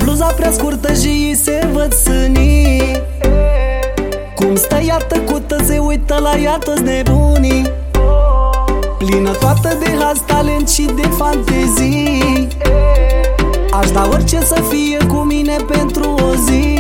bluza prea scurtă și îi se văd sânii. Cum stă ea tăcută, se uită la ea toți nebunii. Plină toată de haz, talent și de fantezii. Aș da orice să fie cu mine pentru o zi.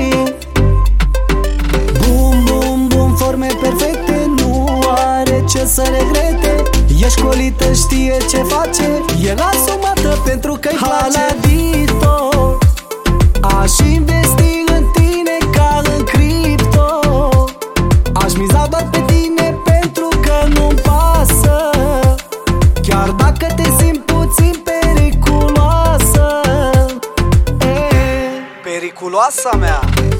Bum, bum, bum, forme perfecte, nu are ce să regrete. E școlită, știe ce face, e asumată pentru că-i place. Haladito, aș investi în tine ca în cripto. Aș miza doar pe tine pentru că nu-mi pasă, chiar dacă te simți puțin periculoasă. Periculoasa mea.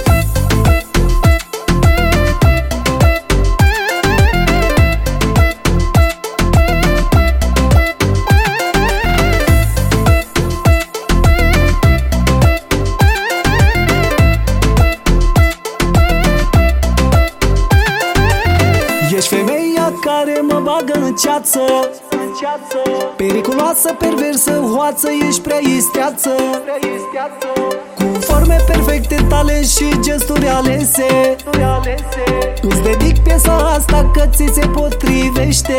Ești femeia care mă bagă în ceață, periculoasă, perversă, hoață, ești prea isteață. Cu forme perfecte, talent și gesturi alese, îți dedic piesa asta că ți se potrivește.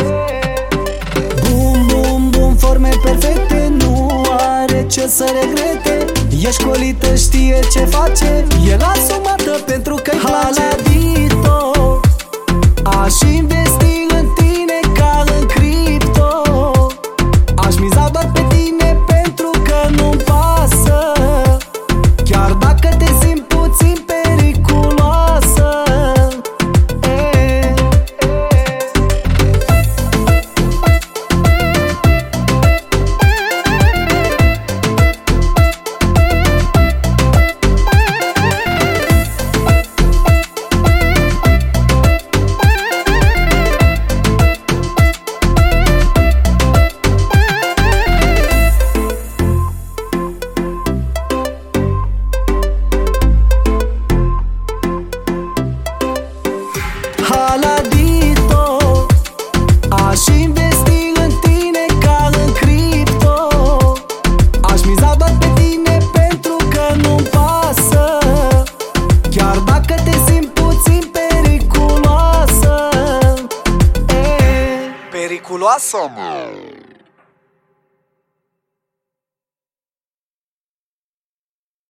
Bum, bum, bum, forme perfecte, nu are ce să regrete. E școlită, știe ce face, e asumată pentru că-i place. Haladito, aș investi în tine ca în cripto. Aș miza doar pe tine pentru că nu-mi pasă, chiar dacă te simți puțin periculoasă. Haladito, aș investi în tine ca în cripto. Aș miza doar pe tine pentru că nu-mi pasă, chiar dacă te simți puțin periculoasă. Periculoasă, mă.